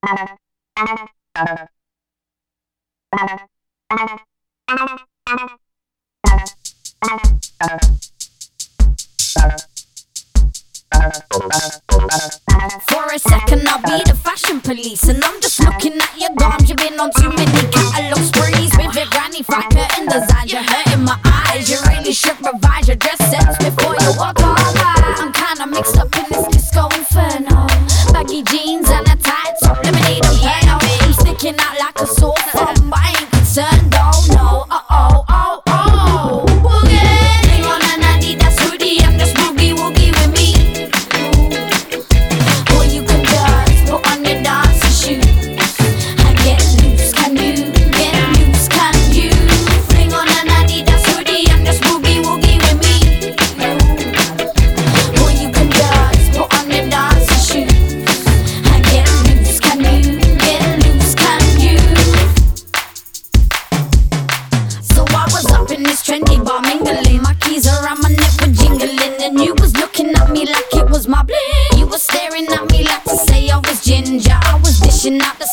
For a second I'll be the fashion police, and I'm just looking at your garms. You've been on too many catalog sprees with your granny fat curtain designs. You're hurting my eyes. You really should revise your dress sense before you walk all out. I'm kinda mixed up in this disco inferno. Baggy jeans and a tight top, lemonade and piano. I'm sticking out like a sore thumb, but I ain't concerned, oh no. Oh oh oh boogie. Bring on an Adidas hoodie and just boogie woogie with me. Or you can just put on your dancing shoes and get loose. Can you get loose? Can you bring on an Adidas hoodie and just boogie woogie with me? Or you can just put on your dancing shoes and get loose. Can you get loose? Can you? So I was up in this trendy bar mingling. My keys around my neck were jingling, and you was looking at me like it was my bling. You was staring at me like to say I was ginger. I was dishing out the